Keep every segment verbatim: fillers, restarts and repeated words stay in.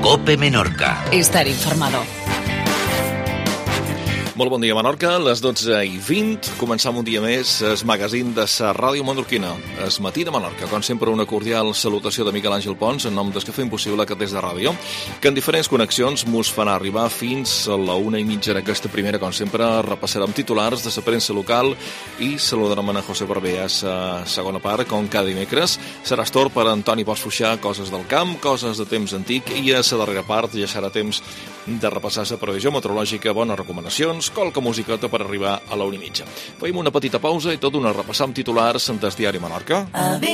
COPE Menorca. Estar informado. Molt bon dia, Menorca. A les dotze i vint començam un dia més el magazín de la Ràdio Menorquina. Es matí de Menorca. Com sempre, una cordial salutació de Miquel Àngel Pons en nom dels que fem possible aquest des de ràdio, que en diferents connexions mos fan arribar fins a la una i mitja d'aquesta primera. Com sempre, repassarem titulars de la premsa local i saludarem a José Barber a la segona part, com cada dimecres. Serà estor per Antoni Pons Fuixà, coses del camp, coses de temps antic, i a la darrera part ja serà temps de repassar la previsió meteorològica, bones recomanacions, qualque musiqueta per arribar a la una i mitja. Fem una petita pausa i tot una repassar amb titulars del diari Menorca.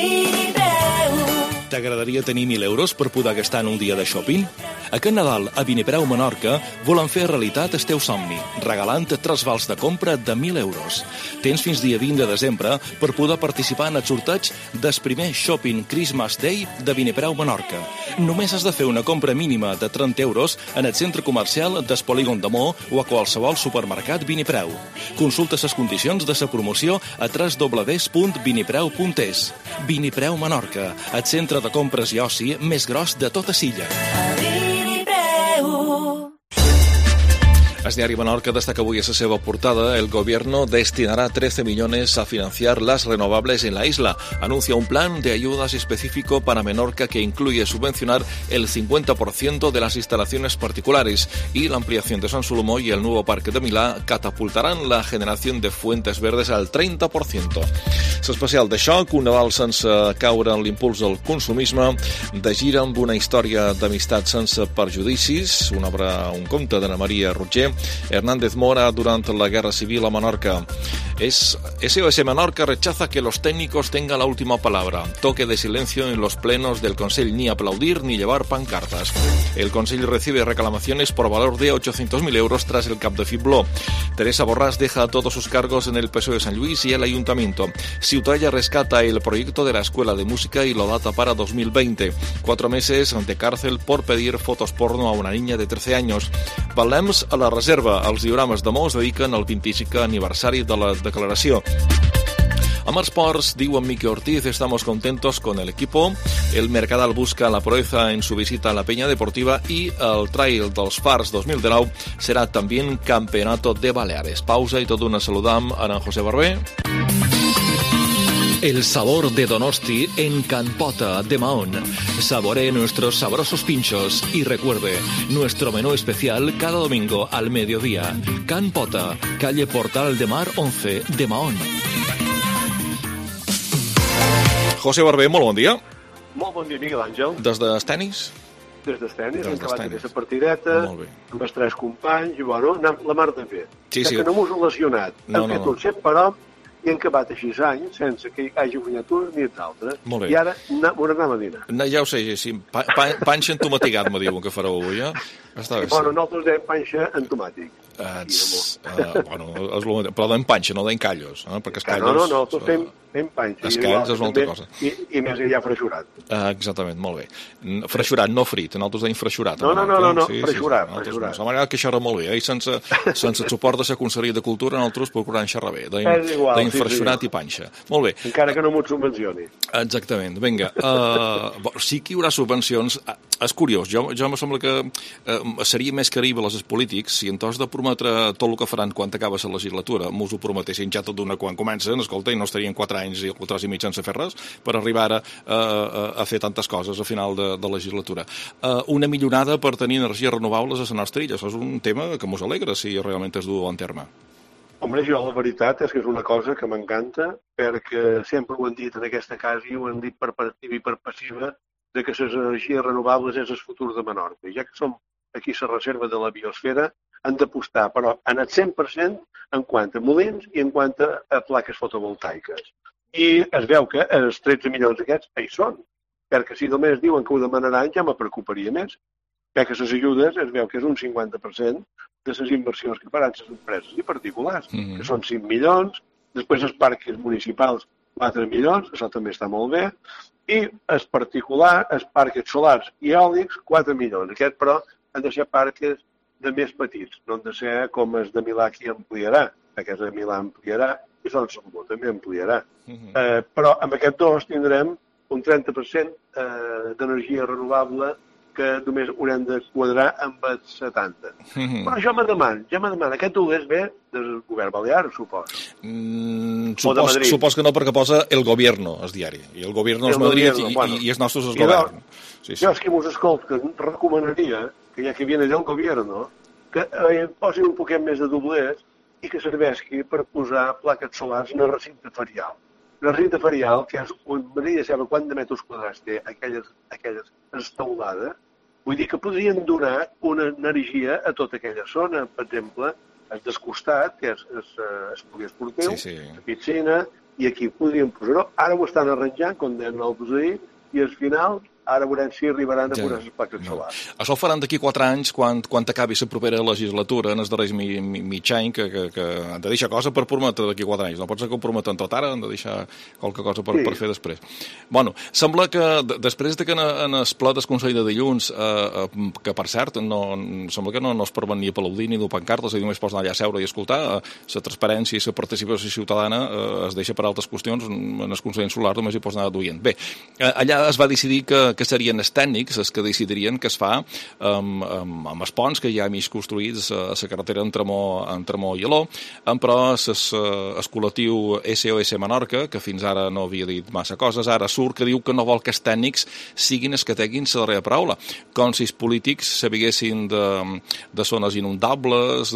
T'agradaria tenir mil euros per poder gastar en un dia de shopping? Aquest Nadal, a Vinepreu Menorca, volen fer realitat el teu somni, regalant tres vals de compra de mil euros. Tens fins dia vint de desembre per poder participar en el sorteig del primer Shopping Christmas Day de Vinepreu Menorca. Només has de fer una compra mínima de trenta euros en el centre comercial del Polígon de Mo o a qualsevol supermercat Vinepreu. Consulta les condicions de la promoció a w w w punt vinepreu punt es. Vinepreu Menorca, el centre de compres i oci més gros de tota Silla. El diari Menorca destaca avui a la seva portada: el gobierno destinará trece millones a financiar las renovables en la isla. Anuncia un plan de ayudas específico para Menorca que incluye subvencionar el cincuenta por ciento de las instalaciones particulares, y la ampliación de San Solomó y el nuevo parque de Milà catapultarán la generación de fuentes verdes al treinta por ciento. L'especial de xoc, un Nadal sense caure en l'impuls del consumisme, de gira amb una història d'amistat sense perjudicis, una obra, un conte d'Anna Maria Roger, Hernández Mora durante la Guerra Civil a Menorca. Es, S O S Menorca rechaza que los técnicos tengan la última palabra. Toque de silencio en los plenos del Consell, ni aplaudir ni llevar pancartas. El Consell recibe reclamaciones por valor de ochocientos mil euros tras el cap de Fibló. Teresa Borràs deja todos sus cargos en el P S O E de San Luis y el Ayuntamiento. Ciutadella rescata el proyecto de la Escuela de Música y lo data para dos mil veinte. Cuatro meses de cárcel por pedir fotos porno a una niña de trece años. Parlems a la reserva. Els diorames de Mo es dediquen al vint-i-cinquè aniversari de la declaració. Amb els ports, diu en Miqui Ortiz, estamos contentos con el equipo. El Mercadal busca la proeza en su visita a la Peña Deportiva y el Trail dels Fars dos mil dinou será también Campeonato de Baleares. Pausa y tot una saludam a en José Barber. El sabor de Donosti en Can Pota de Mahón. Saboree nuestros sabrosos pinchos y recuerde, nuestro menú especial cada domingo al mediodía. Can Pota, calle Portal de Mar once de Mahón. José Barber, molt bon dia. Molt bon dia, Miquel Àngel. Des de tenis? Des de tenis, hem acabat aquesta partideta, amb els tres companys, i bueno, anem la mar de bé. Sí, sí. Que no m'ho he lesionat. No, hem no, fet no. un set però i hem acabat així anys sense que hi hagi guanyat un ni l'altre. Molt bé. I ara m'ho anem a dinar. No, ja ho sé, sí. Pa, pa, panxa entomatigat, me diuen que fareu avui, eh? Està bé, sí. Bueno, nosaltres dèiem panxa entomàtic. Uh, uh, bueno, és lo, però d'en panxa, no d'en callos, eh? Perquè els callos... No, no, no, nosaltres fem, fem panxa. Els callos és una altra cosa. I, i més enllà freixurat. Uh, exactament, molt bé. Freixurat, no frit, nosaltres deim freixurat. No, no, no, no, no, sí, freixurat, sí, sí. freixurat. No. M'agrada que xerra molt bé, eh? I sense, sense el suport de la Conselleria de Cultura, nosaltres procurant xerrar bé. Deim sí, freixurat sí. i panxa. Molt bé. Encara que no m'ho subvencioni. Exactament, vinga. Uh, sí que hi haurà subvencions. Uh, és curiós, jo, jo me sembla que uh, seria més creïble als polítics si en tos de prometre tot el que faran quan acaba la legislatura mos ho prometessin ja tot d'una quan comencen, escolta, i no estarien quatre anys i tres i mig sense fer res per arribar ara uh, a, a fer tantes coses a final de, de legislatura. Uh, una millonada per tenir energies renovables a la nostra illa, això és un tema que mos alegra si realment es du en terme. Home, jo la veritat és que és una cosa que m'encanta, perquè sempre ho han dit en aquesta casa i ho han dit per activa i per passiva, de que les energies renovables és el futur de Menorca. Ja que som aquí a la reserva de la biosfera, han d'apostar, però en el cent per cent en quant a molins i en quant a plaques fotovoltaiques. I es veu que els tretze milions aquests hi són, perquè si només diuen que ho demanaran ja me preocuparia més, perquè les ajudes es veu que és un cinquanta per cent de les inversions que faran les empreses i particulars, mm-hmm. que són cinc milions, després els parcs municipals quatre milions, això també està molt bé, i els particulars, els parcs solars i eòlics, quatre milions. Aquests, però, han de ser parcs de més petits, no han de ser com els de Milà que ampliarà, perquè els de Milà ampliarà i Sant Salomó també ampliarà. Uh-huh. eh, però amb aquests dos tindrem un trenta per cent eh, d'energia renovable que només haurem de quadrar amb el setanta. Mm-hmm. Però jo me demano, jo me demano, aquest dolés ve del govern balear, supos? Mm, supos, de supos que no, perquè posa el gobierno, el diari. I el gobierno és Madrid gobierno, i, bueno, i els nostres és el govern. Sí, sí. Jo és que mos escolta, recomanaria que ja que viene del gobierno, que eh, posin un poquet més de doblers i que serveixi per posar plaques solars en el recinte ferial. El recinte ferial, que és on Maria sap quant de metres quadrats té aquelles, aquelles estaulades, vull dir que podrien donar una energia a tota aquella zona. Per exemple, el descostat, que és el poliesportiu, sí, sí. La piscina, i aquí podríem posar-ho. Ara ho estan arranjant, com deien el Busaí, i al final ara veurem si arribaran a ja, posar les plaques no. solars. Això ho faran d'aquí quatre anys, quan, quan acabi la propera legislatura, en els darrers mi, mi, mig any, que, que, que han de deixar cosa per prometre d'aquí quatre anys. No pot ser que ho prometen tot ara, han de deixar qualque cosa per, sí. per fer després. Bueno, sembla que d després de que en, en el ple del Consell de dilluns, eh, que per cert, no, sembla que no, no es permet ni aplaudir ni dur pancartes, és a dir, només pots anar allà a seure i escoltar, la eh, transparència i la participació ciutadana eh, es deixa per altres qüestions, en el Consell Insular només hi pots anar duient. Bé, eh, allà es va decidir que que serien els tècnics els que decidirien què es fa amb, amb, amb els ponts que hi ha mig construïts a la carretera entre Mo, entre Mo i Aló, però ses, el col·lectiu S O S Menorca, que fins ara no havia dit massa coses, ara surt que diu que no vol que els tècnics siguin els que tinguin la darrera paraula, com si els polítics sabiguessin de, de zones inundables,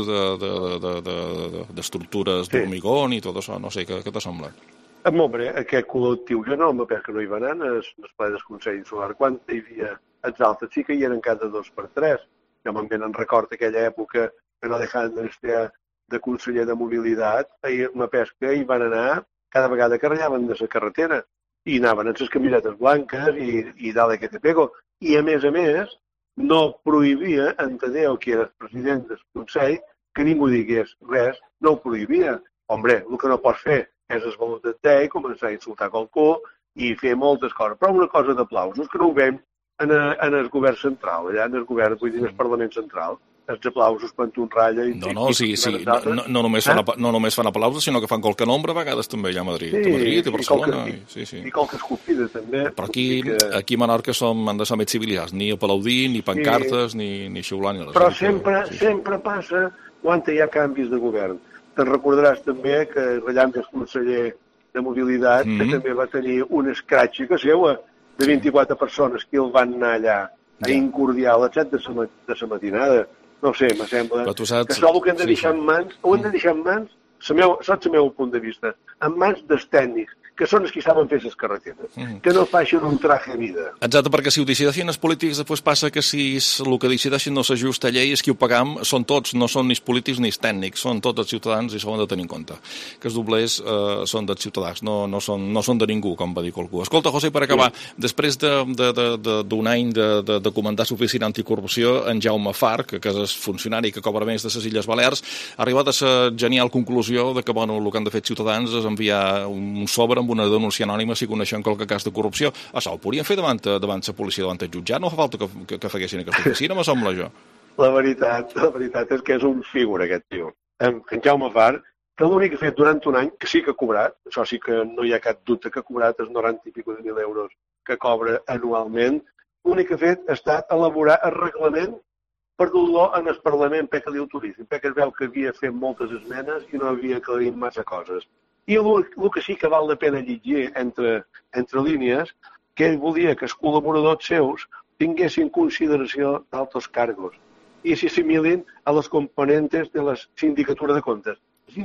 d'estructures de, de, de, de, d'hormigón i tot això, no sé, què, què te sembla? Hombre, aquest col·lectiu jo no, perquè no hi va anar en el ple del Consell Insular. Quan hi havia els altres sí que hi eren cada dos per tres. Jo me'n venen record aquella època que no deixaven d'estar de conseller de mobilitat, ahir una pesca i van anar, cada vegada que ratllaven de la carretera, i anaven en les camisetes blanques i, i dalt que te pego. I a més a més, no prohibia, enteneu que era el president del Consell, que ningú digués res, no ho prohibia. Hombre, el que no pots fer és el voluntat d'ell, començar a insultar qualcú i fer moltes coses. Però una cosa d'aplausos que no ho veiem en, a, en el govern central, allà en el govern, vull dir, en el Parlament central. Els aplausos quan tu ratlla... I, no, no, i, sí, sí. No, no, no, només fan, eh? no només fan aplausos, sinó que fan qualque nombre a vegades també allà a Madrid, sí, a Madrid, a Barcelona... I, sí, sí. I qualque escopida també. Però aquí, que... aquí a Menorca som, han de ser més civilitzats, ni aplaudir, ni pancartes, sí. ni, ni xiular, ni res. Però sempre, que, sí, sempre passa quan hi ha canvis de govern. Te'n recordaràs també que Rellam, que és conseller de mobilitat, mm -hmm. que també va tenir una escratxa que seua de vint-i-quatre persones que el van anar allà a ja. incordiar a les set de la matinada. No sé, me sembla saps... que això ho que hem de deixar en mans, ho hem de deixar en mans, meu, saps el meu punt de vista, en mans dels tècnics, que són els que saben fer les carreteres, mm. que no facin un traje a vida. Exacte, perquè si ho decideixin els polítics, després passa que si el que decideixin no s'ajusta a llei, és qui ho pagam són tots, no són ni els polítics ni els tècnics, són tots els ciutadans i s'ho han de tenir en compte. Que els doblers eh, són dels ciutadans, no, no, són, no són de ningú, com va dir qualcú. Escolta, José, per acabar, sí. després d'un de, de, de, de, any de, de, de comandar l'oficina anticorrupció, en Jaume Far, que, que és el funcionari que cobra més de les Illes Balears, ha arribat a la genial conclusió de que, bueno, el que han de fer ciutadans és enviar un sobre amb una denúncia anònima si coneixen qualque cas de corrupció. Això ho podrien fer davant, davant la policia, davant el jutjat? No fa falta que, que, que feguessin aquesta oficina, me sembla jo. La veritat, la veritat és que és un figura, aquest tio. En, en Jaume Far, que l'únic que ha fet durant un any, que sí que ha cobrat, això sí que no hi ha cap dubte que ha cobrat els noranta i pico de mil euros que cobra anualment, l'únic que ha fet ha estat elaborar el reglament per dur-lo en el Parlament perquè li autoritzi, perquè es veu que havia fet moltes esmenes i no havia aclarit massa coses. I el, el que sí que val la pena llegir entre, entre línies, que ell volia que els col·laboradors seus tinguessin consideració d'altres càrrecs i s'assimilin a les componentes de la sindicatura de comptes.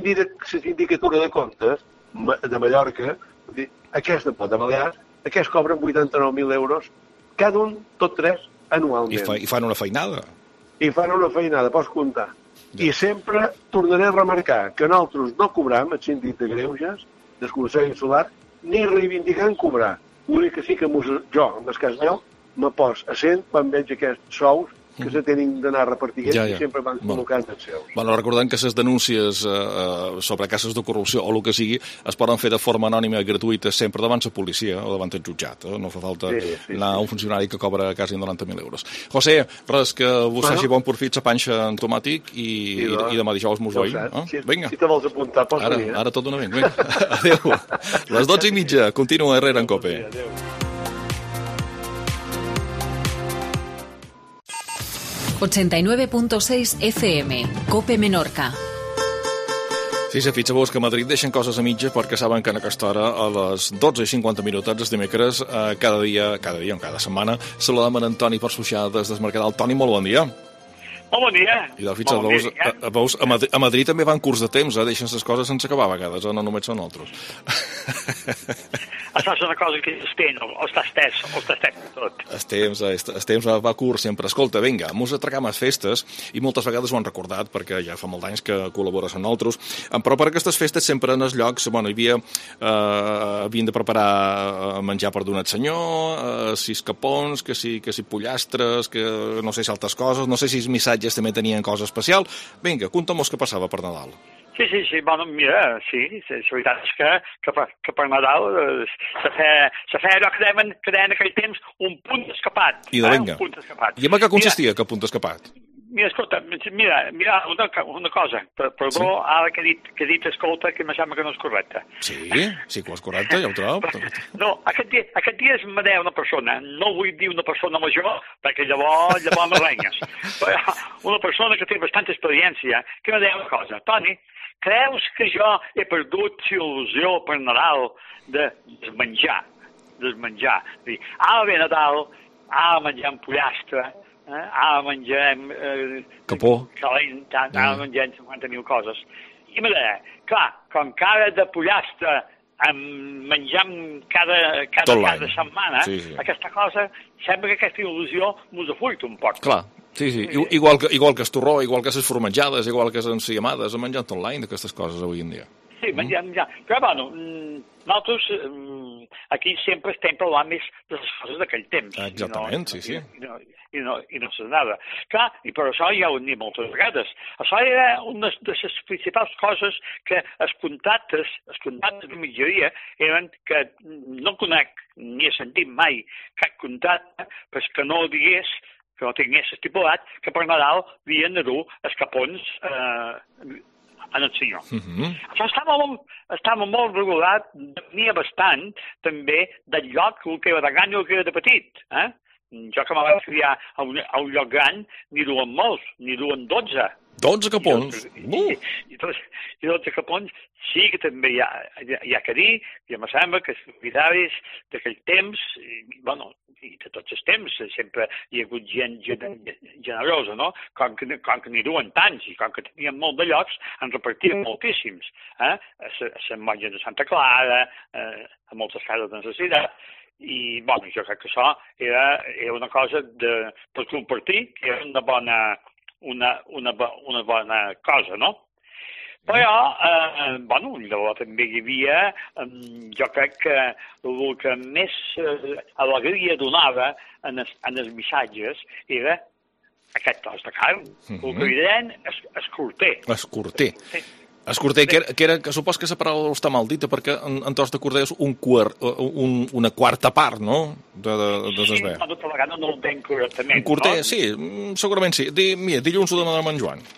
La sindicatura de comptes de Mallorca, aquesta de Balears, aquests cobren vuitanta-nou mil euros, cada un, tot tres, anualment. I, fa, i fan una feinada. I fan una feinada, pots comptar. Ja. I sempre tornaré a remarcar que nosaltres no cobram el síndic de greuges del Consell Insular ni reivindicant cobrar. L'únic que sí que mos, jo, en el cas meu, me pos a cent quan veig aquests sous que se tenen d'anar repartint ja, ja. i sempre van col·locant bueno. els seus. Bueno, recordem que les denúncies eh, sobre casos de corrupció o el que sigui es poden fer de forma anònima i gratuïta sempre davant la policia o davant el jutjat. Eh? No fa falta sí, sí, anar a un funcionari que cobra quasi noranta mil euros. José, res, que vos bueno. faci bon profit la panxa en tomàtic i, i, i, i demà dijous mos veiem. Eh? Si, Vinga. si te vols apuntar, pots ara, venir. Eh? Ara tot d'una vegada. Vinga. Adéu. Les dotze i mitja. Continua Herrera en Cope. Adéu. ochenta y nueve punto seis F M, COPE Menorca. Sí, se fixa vos que a Madrid deixen coses a mitges perquè saben que en aquesta hora, a les dotze i cinquanta minutets, els dimecres, eh, cada dia, cada dia, cada setmana, saludem en Antoni Persuixà des del Mercadal. Toni, molt bon dia. Molt bon dia. I de fitxa, bon veus, dia. A, a, veus, a, Madrid, a Madrid també van curs de temps, eh? Deixen les coses sense acabar a vegades, eh? No només són altres. Això és una cosa que es té, no? O està estès, o està estès tot. El temps, el temps va curs sempre. Escolta, vinga, mos atracam a festes, i moltes vegades ho han recordat, perquè ja fa molt d'anys que col·labores amb nosaltres, però per aquestes festes sempre en els llocs, bueno, hi havia, eh, havien de preparar menjar per donar al senyor, eh, sis capons, que si, que si pollastres, que no sé si altres coses, no sé si els missatges també tenien cosa especial. Vinga, conta'm-nos què passava per Nadal. Sí, sí, sí, bueno, mira, sí, la veritat és que, que, per, que per Nadal eh, se feia, se feia allò que deien, que deien en aquell temps un punt escapat. I de vinga. Eh? Un punt escapat. I en què consistia, que punt escapat? Mira, escolta, mira, mira una, una cosa, perdó, sí? Ara que he dit, que he dit escolta, que em sembla que no és correcte. Sí, sí que és correcte, ja ho trobo. No, aquest dia, aquest dia es me deia una persona, no vull dir una persona major, perquè llavors, llavors m'arrenyes, però una persona que té bastant experiència, que me deia una cosa, Toni, creus que jo he perdut il·lusió per Nadal de desmenjar, desmenjar, és dir, ara ve Nadal, ara mengem pollastre, Eh? Ara menjarem eh, capó, calent, tant, ara menjarem cinquanta mil coses. I me deia, clar, com cara de pollastre em menjam cada, cada, cada setmana, sí, sí. Aquesta cosa, sembla que aquesta il·lusió mos afuita un poc. Clar, sí, sí, igual que, igual que el torró, igual que les formatjades, igual que les enciamades, hem menjat online d'aquestes coses avui en dia. Sí, menjar, mm. menjar. Però, bueno, nosaltres aquí sempre estem parlant més de les coses d'aquell temps. Exactament, no, sí, sí. I no, i no, i no sé nada. Clar, i per això ja ho hem dit moltes vegades. Això era una de les principals coses que els contactes, els contactes de mitgeria eren que no conec ni he sentit mai cap contacte pues, que no digués, que no tingués estipulat, que per Nadal havien de dur els capons eh, en el senyor. Uh-huh. Això estava molt, estava molt regulat, depenia bastant també del lloc que era de gran i el que era de petit. Eh? Jo que me vaig criar a un, a un lloc gran, n'hi duen molts, n'hi duen dotze. Dotze capons? I, uh. i, i, i dotze capons sí que també hi ha, hi ha que dir, i em sembla que els propietaris d'aquell temps, i, bueno, i de tots els temps, sempre hi ha hagut gent generosa, no? Com que, com que n'hi duen tants i com que tenien molt de llocs, en repartien moltíssims. Eh? A Sant Monja de Santa Clara, eh, a moltes cases de necessitat. I, bueno, jo crec que això era, era una cosa de, per compartir, que era una bona, una, una, una bona cosa, no? Però, eh, bueno, llavors també hi havia, eh, jo crec que el que més eh, alegria donava en els, en els missatges era aquest tros de carn, mm-hmm. El que hi deien escorter. Escorter. Sí. Escorter, que era, que era, que supos que la paraula està mal dita, perquè en, en tros de corder és un quart, un, una quarta part, no?, de, de, de sí, no, tota vegada no ho entenc correctament. Un corter, no? Sí, segurament sí. Di, mira, dilluns ho demana en Joan.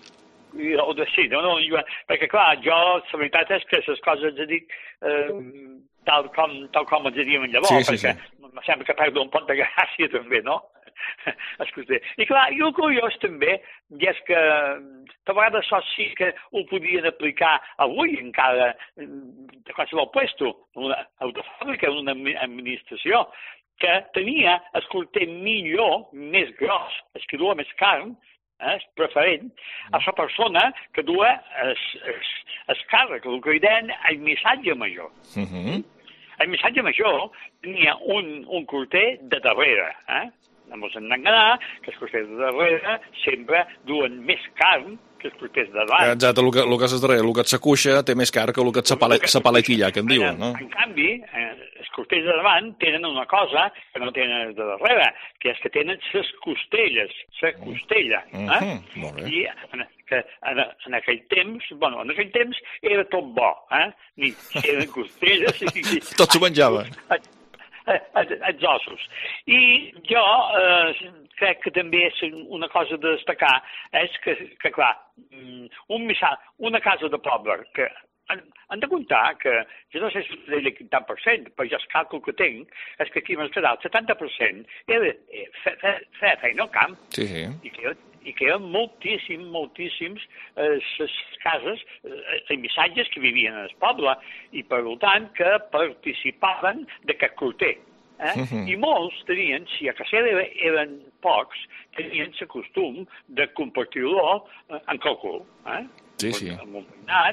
O de, sí, no, no, Joan, perquè clar, jo, la veritat és que les coses les dic eh, tal, com, tal com els diem llavors, sí, sí, perquè sí. Em sembla que perdo un pot de gràcia també, no? Escolta, i clar, i el curiós també és que de vegades això sí que ho podien aplicar avui encara de qualsevol puesto, una autofàbrica, una administració, que tenia el corter millor, més gros, el que dua més carn, eh, preferent, a la persona que dua el càrrec, el que hi deien el missatge major. Uh-huh. El missatge major tenia un, un corter de darrere, eh? No ens hem d'enganar, que els corters de darrere sempre duen més carn que els corters de davant. Exacte, el que, el que és darrere, el que et s'acuixa té més carn que el que et s'apaletilla, que en diuen, no? En canvi, els corters de davant tenen una cosa que no tenen els de darrere, que és que tenen les costelles, la costella. Eh? Uh-huh. Molt bé. I en, que en, en aquell temps, bueno, en aquell temps era tot bo, eh? Ni eren costelles... I, tot s'ho menjaven. Els ossos. I jo eh, crec que també és una cosa de destacar, és que, que clar, un missal, una casa de poble, que han, han de comptar que, jo no sé si és el tant per cent, però jo el càlcul que tinc és que aquí a Mercadal el setanta per cent era fer feina al camp. Sí, sí. I que, i que eren moltíssims, moltíssims les cases, els missatges que vivien en el poble, i per tant que participaven d'aquest corter. Eh? Uh -huh. I molts tenien, si a casa eren pocs, tenien el costum de compartir-lo en càlcul. Eh? Sí, sí. Amb un veïnat,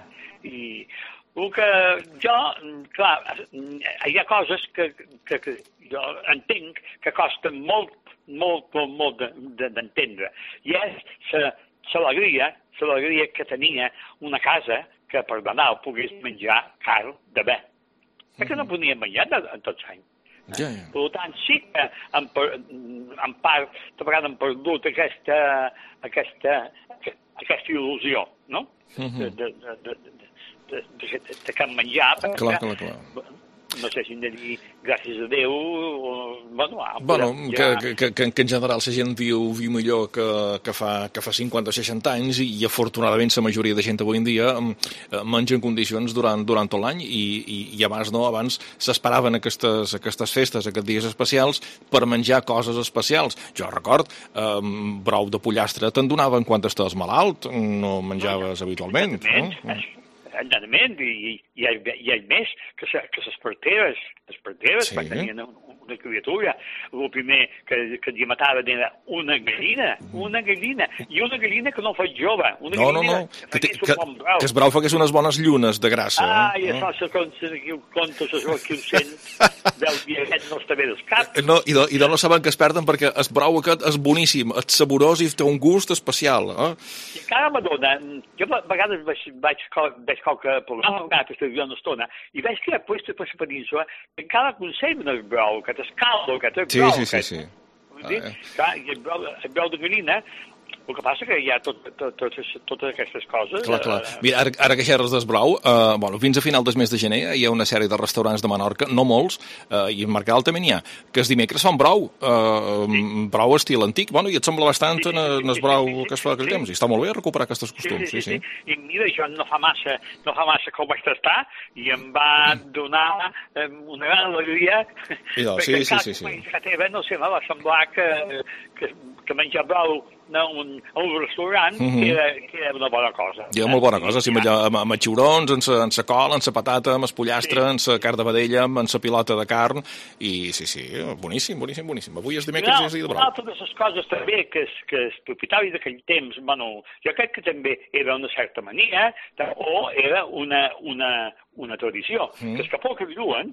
i el que jo, clar, hi ha coses que, que, que jo entenc que costen molt, molt, molt, molt d'entendre. I és l'alegria, l'alegria que tenia una casa que per Nadal pogués menjar carn de bé. Perquè no podia menjar en tots anys. Ja, ja. Per tant, sí que en, per, en part de vegades hem perdut aquesta, aquesta, aquesta il·lusió, no? Uh -huh. de, de, de, de, de, de, de, de que menjar, perquè, clar, clar, clar. no sé si hem de dir gràcies a Déu, o, bueno, ah, bueno ja... que, que, que, que en general la gent viu, viu millor que, que, fa, que fa cinquanta o seixanta anys i, i afortunadament la majoria de gent avui en dia menja en condicions durant, durant tot l'any i, i, i abans no, abans s'esperaven aquestes, aquestes festes, aquests dies especials per menjar coses especials. Jo record, eh, brou de pollastre te'n donaven quan estaves malalt, no menjaves habitualment. No? Evidentment, i, i, hi ha, hi ha més que, se, que les parteres, les parteres, sí. quan tenien una criatura, el primer que, que li mataven era una gallina, una gallina, i una gallina que no fos jove, una no, gallina no, no. que, que, que, que es brau fagués unes bones llunes de grassa. Ah, eh? i això se conta, això que ho sent, del dia aquest no està bé del cap. No, i de, i de no saben que es perden perquè el brau aquest és boníssim, és saborós i té un gust especial. Eh? I encara m'adona, jo a vegades vaig, vaig, vaig qualque programa, una televisió una estona, i veig que després per la península encara conserven el brou, que és caldo, que és sí, brou. Sí, sí, sí. Ah, eh. Clar, i el brou, el brou de gallina, el que passa que hi ha tot, tot, totes, totes aquestes coses. Clar, clar. Mira, ara, ara que xerres del brou, eh, bueno, fins a final del mes de gener hi ha una sèrie de restaurants de Menorca, no molts, eh, i en Mercadal també n'hi ha, que els dimecres fan brou, eh, sí. brou estil antic, bueno, i et sembla bastant sí, sí, sí, en el brou sí, sí, sí, que es fa aquell sí. temps, i està molt bé recuperar aquests costums. Sí, sí, sí, sí. sí. I mira, jo no fa massa, no fa massa que ho vaig tastar, i em va donar eh, una gran alegria, no, perquè sí, sí, sí, sí. que teva, no sé, va semblar que, que, que menjar brou no, un, a un restaurant, mm -hmm. que, era, que era una bona cosa. I era molt bona cosa, sí, amb, amb, amb els xiurons, amb la, amb la col, amb la patata, amb el pollastre, sí. amb la carn de vedella, amb la pilota de carn, i sí, sí, boníssim, boníssim, boníssim. Avui és dimecres no, i és dia de brou. Una altra de les coses també que, que els propietaris d'aquell temps, bueno, jo crec que també era una certa mania, o era una, una, una tradició, mm. que els que poc que viuen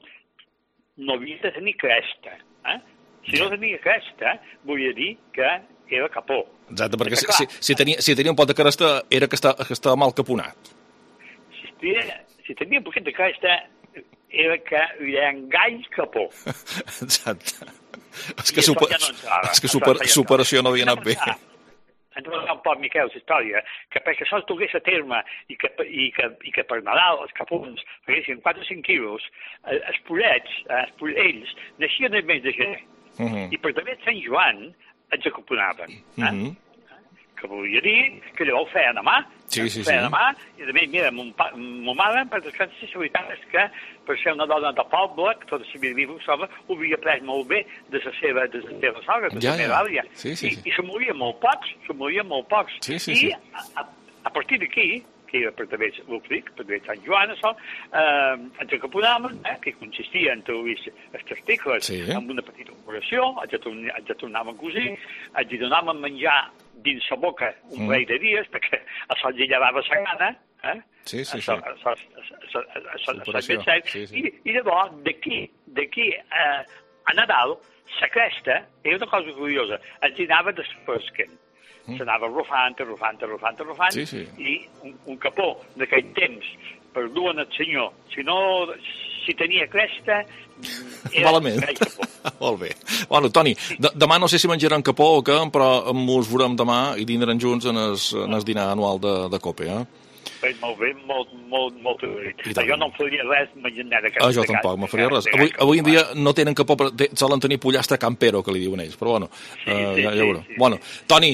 no havia de tenir cresta, eh? Si no tenia cresta, volia dir que era capó. Exacte, perquè si, si, si, tenia, si tenia un pot de cresta era que, està, que estava mal caponat. Si tenia, si tenia un poquet de cresta era que li era gall capó. Exacte. És que, super, ja no és que super, superació no havia anat bé. Ens va dir un poc, Miquel, la història, que perquè això es dugués a terme i que, i que, i que per Nadal els capons feguessin quatre o cinc quilos, els pollets, els pollets, naixien el mes de gener. Uh -huh. I per també Sant Joan ens acoponaven. Eh? Uh -huh. Que volia dir que llavors ho feien a mà. Sí, sí, ho feien sí. a mà, i també, mira, mon, pa, mon mare, per descansar, la veritat és que per ser una dona de poble, que tota la vida viva ho havia après molt bé de la seva, de la seva sogra, de la ja, seva ja. àvia. Sí, sí, sí. I, i se morien molt pocs, se morien molt pocs. Sí, sí, I sí. a, a partir d'aquí, que era per també el fric, per també Sant Joan, això, eh, ens acaponaven, eh, que consistia en trobar els testicles sí. amb una petita operació, ens, torn, ens tornaven a cosir, ens hi donaven menjar dins la boca un mm. parell de dies, perquè això ens hi llevava la gana, eh? Sí, sí, sí. Això, això, això, això, això, això, sí, sí. I, I llavors, d'aquí, d'aquí eh, a Nadal, la cresta era una cosa curiosa, ens hi anava desfrescant. Mm. S'anava rufant, rufant, rufant, rufant, sí, sí. i un, un capó d'aquell temps per dur el senyor, si no, si tenia cresta, era malament. Molt bé. Bueno, Toni, sí. de, demà no sé si menjaran capó o què, però ens veurem demà i dinarem junts en el, en el dinar anual de, de COPE, eh? Bé, molt bé, molt, molt, molt agraït. Jo no em faria res menjant d'aquesta ah, jo tampoc, me faria res. Avui, avui en dia no tenen capó, solen tenir pollastre campero, que li diuen ells, però bueno, sí, eh, sí, ja, ja sí, veurem. Sí, bueno, Toni, sí, bueno.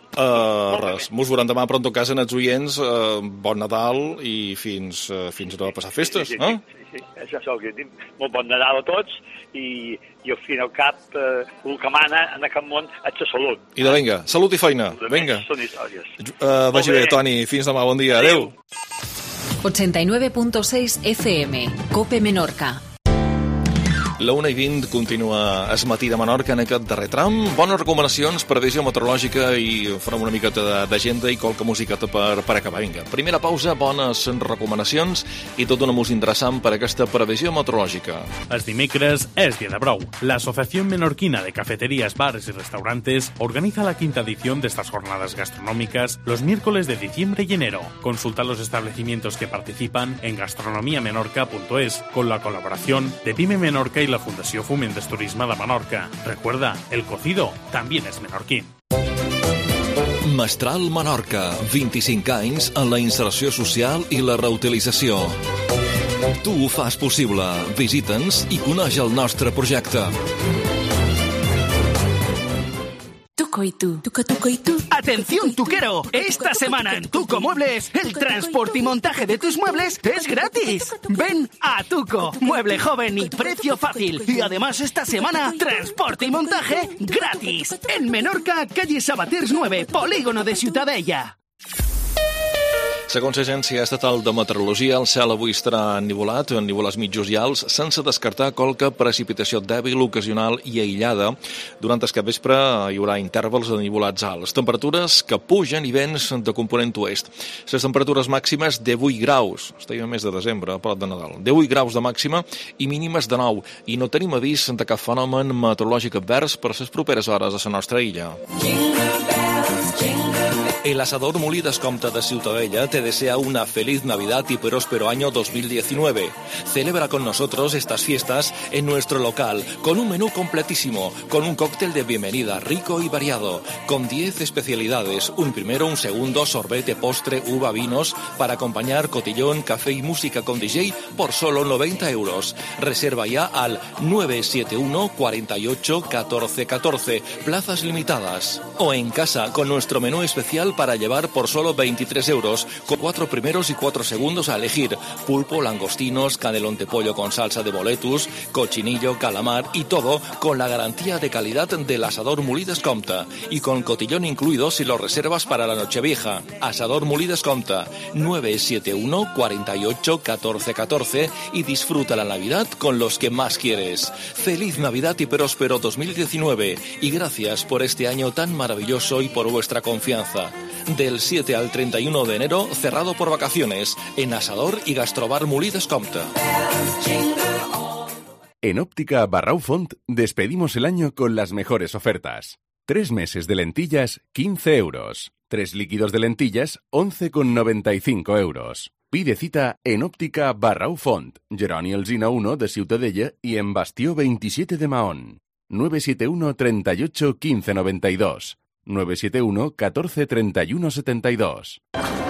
Uh, res, mos veurem demà, però en tot cas, en els oients, uh, bon Nadal i fins, uh, fins a passar festes, sí, sí, eh? Sí, sí, sí. Això és el que dic. Molt bon Nadal a tots i, i al fin i al cap, eh, el que mana en aquest món és la salut. I de vinga, salut i feina, vinga. Són històries. Uh, vagi bé, Toni, fins demà, bon dia, adeu. ochenta y nueve punto seis F M, COPE Menorca. La una i vint continua es matí de Menorca en aquest darrer tram. Bones recomanacions, previsió meteorològica i farem una miqueta d'agenda i qualque musiqueta per, per acabar. Vinga, primera pausa, bones recomanacions i tot una música interessant per aquesta previsió meteorològica. Els dimecres és dia de brou. La Asociación Menorquina de Cafeterías, Bares y Restaurantes organiza la quinta edición de estas jornadas gastronómicas los miércoles de diciembre y enero. Consulta los establecimientos que participan en gastronomia menorca punto es con la colaboración de Pyme Menorca y la Fundació Foment del Turisme de Menorca. Recuerda, el cocido también es menorquín. Mestral Menorca, vint-i-cinc anys en la inserció social i la reutilització. Tu ho fas possible. Visita'ns i coneix el nostre projecte. Tuco y tú, tuco, tuco y tú. ¡Atención, tuquero! Esta semana en Tuco Muebles, el transporte y montaje de tus muebles es gratis. Ven a Tuco, mueble joven y precio fácil. Y además esta semana, transporte y montaje gratis. En Menorca, calle Sabaters nueve, polígono de Ciutadella. Segons l'Agència Estatal de Meteorologia, el cel avui estarà ennivolat, ennivolats mitjos i alts, sense descartar qualque precipitació dèbil, ocasional i aïllada. Durant el capvespre hi haurà intervals d'ennivolats alts. Temperatures que pugen i vents de component oest. Les temperatures màximes de vuit graus, estem a mes de desembre, a prop de Nadal, de vuit graus de màxima i mínimes de nou. I no tenim avís de cap fenomen meteorològic advers per les properes hores a la nostra illa. El Asador Molí Descompte de Ciutadella te desea una feliz Navidad y próspero año dos mil diecinueve. Celebra con nosotros estas fiestas en nuestro local, con un menú completísimo, con un cóctel de bienvenida rico y variado, con diez especialidades, un primero, un segundo, sorbete, postre, uva, vinos, para acompañar cotillón, café y música con D J por solo noventa euros. Reserva ya al nueve siete uno, cuarenta y ocho, catorce catorce, plazas limitadas. O en casa, con nuestro menú especial para llevar por solo veintitrés euros, con cuatro primeros y cuatro segundos a elegir: pulpo, langostinos, canelón de pollo con salsa de boletus, cochinillo, calamar y todo con la garantía de calidad del Asador Molí Descompte y con cotillón incluido si lo reservas para la Nochevieja. Asador Molí Descompte, nueve siete uno, cuarenta y ocho, catorce catorce y disfruta la Navidad con los que más quieres. Feliz Navidad y próspero dos mil diecinueve y gracias por este año tan maravilloso y por vuestra confianza. Del siete al treinta y uno de enero, cerrado por vacaciones, en Asador y Gastrobar Molí Descompte. En Óptica Barrau Font despedimos el año con las mejores ofertas. Tres meses de lentillas, quince euros. Tres líquidos de lentillas, once con noventa y cinco euros. Pide cita en Óptica Barrau Font, Jeroni Alsina uno de Ciutadella y en Bastió veintisiete de Mahón. nueve siete uno, treinta y ocho, quince noventa y dos. nueve siete uno, catorce, treinta y uno, setenta y dos.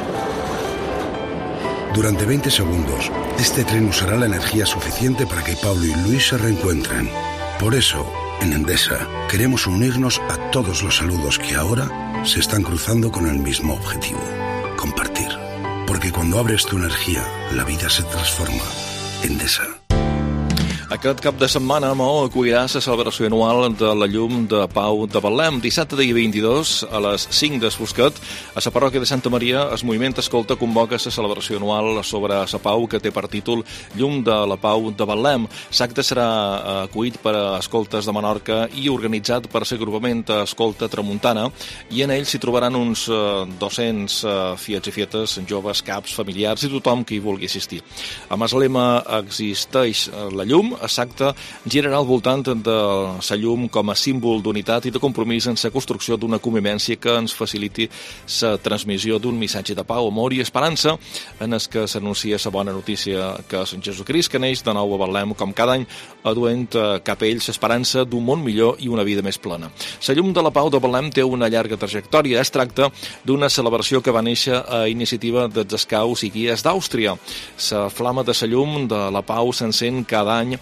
Durante veinte segundos, este tren usará la energía suficiente para que Pablo y Luis se reencuentren. Por eso, en Endesa, queremos unirnos a todos los saludos que ahora se están cruzando con el mismo objetivo: compartir. Porque cuando abres tu energía, la vida se transforma. Endesa. Aquest cap de setmana Maó acollirà la celebració anual de la llum de Pau de Betlem. Dissabte dia vint-i-dos a les cinc del Fosquet, a la parròquia de Santa Maria, el moviment Escolta convoca la celebració anual sobre la Pau, que té per títol Llum de la Pau de Betlem. L'acte serà acollit per a Escoltes de Menorca i organitzat per l'agrupament Escolta Tramuntana, i en ell s'hi trobaran uns dos-cents fiets i fietes, joves, caps, familiars i tothom que hi vulgui assistir. Amb el lema Existeix la llum, l'acte girarà al voltant de la llum com a símbol d'unitat i de compromís en la construcció d'una convivència que ens faciliti la transmissió d'un missatge de pau, amor i esperança, en el que s'anuncia la bona notícia que és en Jesucrist, que neix de nou a Betlem, com cada any, aduent cap a ell l'esperança d'un món millor i una vida més plena. La llum de la Pau de Betlem té una llarga trajectòria. Es tracta d'una celebració que va néixer a iniciativa dels escaus i guies d'Àustria. La flama de la llum de la Pau s'encén cada any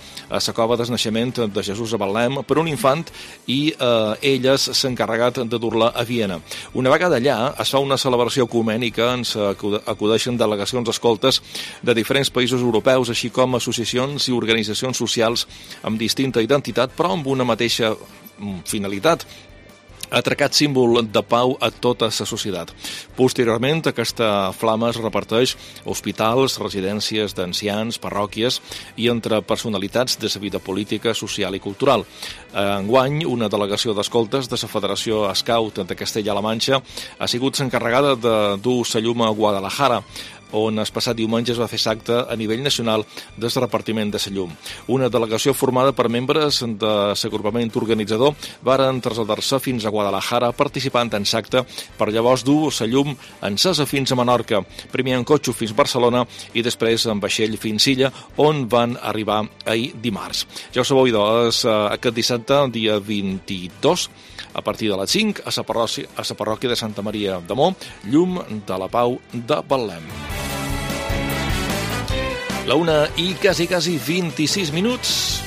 a la cova del naixement de Jesús a Betlem per un infant i eh, elles s'han encarregat de dur-la a Viena. Una vegada allà es fa una celebració ecumènica en què acudeixen delegacions escoltes de diferents països europeus, així com associacions i organitzacions socials amb distinta identitat, però amb una mateixa finalitat: atracat símbol de pau a tota la societat. Posteriorment, aquesta flama es reparteix a hospitals, residències d'ancians, parròquies i entre personalitats de la vida política, social i cultural. Enguany, una delegació d'escoltes de la Federació Scout de Castella-La Manxa ha sigut l'encarregada de dur la llum a Guadalajara, on el passat diumenge es va fer l'acte a nivell nacional del repartiment de la llum. Una delegació formada per membres de l'agrupament organitzador varen traslladar-se fins a Guadalajara participant en l'acte per llavors dur la llum encesa fins a Menorca, primer en cotxe fins a Barcelona i després en vaixell fins a Silla, on van arribar ahir dimarts. Ja ho sabeu, doncs, aquest dissabte, dia vint-i-dos, a partir de les cinc, a la parròquia, a la parròquia de Santa Maria de Mó, llum de la pau de Betlem. La una i quasi, quasi vint-i-sis minuts.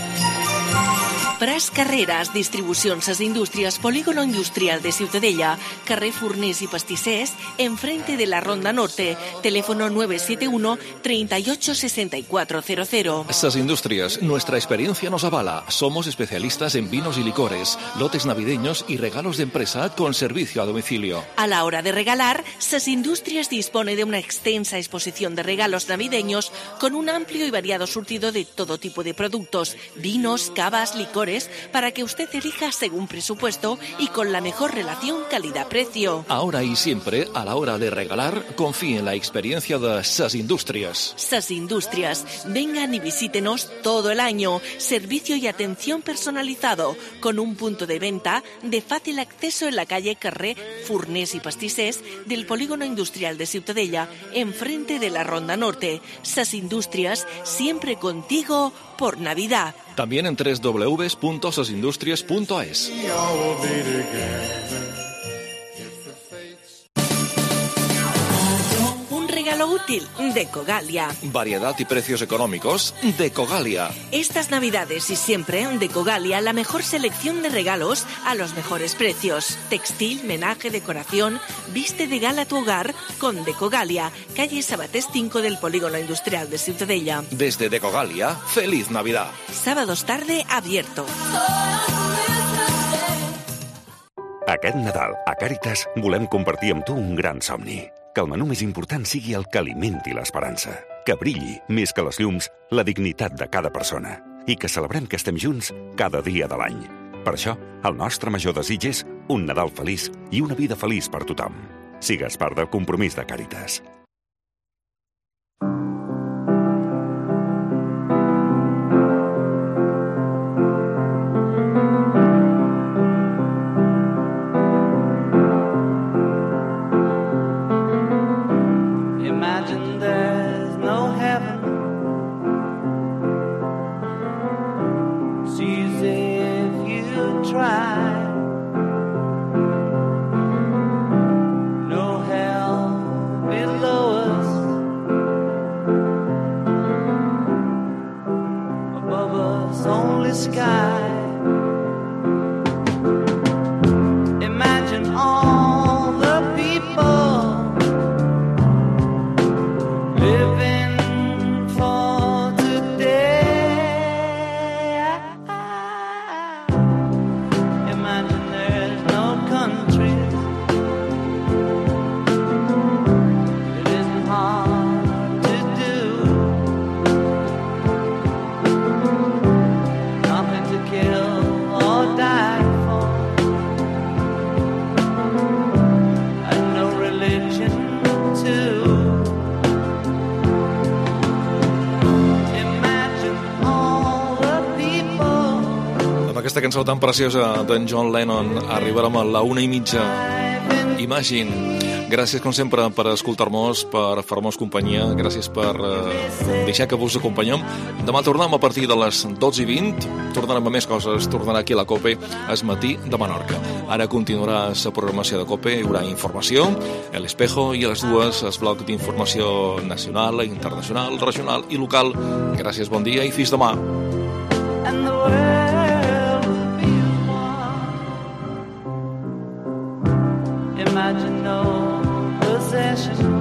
Pras Carreras, distribucions a Indústries, Polígono Industrial de Ciutadella, carrer Fornés y Pastissers, enfrente de la Ronda Norte, teléfono nueve siete uno, treinta y ocho, sesenta y cuatro cero cero. Sas Industrias, nuestra experiencia nos avala. Somos especialistas en vinos y licores, lotes navideños y regalos de empresa con servicio a domicilio. A la hora de regalar, Sas Industrias dispone de una extensa exposición de regalos navideños con un amplio y variado surtido de todo tipo de productos, vinos, cavas, licores, para que usted elija según presupuesto y con la mejor relación calidad-precio. Ahora y siempre, a la hora de regalar, confíe en la experiencia de Sas Industrias. Sas Industrias, vengan y visítenos todo el año. Servicio y atención personalizado, con un punto de venta de fácil acceso en la calle Carrer Fornés y Pastissers del Polígono Industrial de Ciutadella, enfrente de la Ronda Norte. Sas Industrias, siempre contigo por Navidad. También en doble u doble u doble u punto sas industrias punto es. Un regalo útil de Cogalia. Variedad y precios económicos de Cogalia. Estas Navidades y siempre de Cogalia, la mejor selección de regalos a los mejores precios. Textil, menaje, decoración, viste de gala tu hogar con Decogalia, calle Sabatés cinco del Polígono Industrial de Ciutadella. Desde Decogalia, feliz Navidad. Sábados tarde abierto. Aquest Nadal, a Càritas, volem compartir amb tu un gran somni. Que el menú més important sigui el que alimenti l'esperança. Que brilli, més que les llums, la dignitat de cada persona. I que celebrem que estem junts cada dia de l'any. Per això, el nostre major desig és un Nadal feliç i una vida feliç per tothom. Sigues part del compromís de Càritas. Aquesta cançó tan preciosa d'en John Lennon arribarem a la una i mitja. Imagine. Gràcies, com sempre, per escoltar-nos, per fer-nos companyia. Gràcies per eh, deixar que vos acompanyem. Demà tornem a partir de les dotze i vint. Tornarem a més coses. Tornarà aquí a la COPE el matí de Menorca. Ara continuarà la programació de COPE. Hi haurà informació, El Espejo i a les dues el bloc d'informació nacional, internacional, regional i local. Gràcies, bon dia i fins demà. and the world will be as one. Imagine no possession.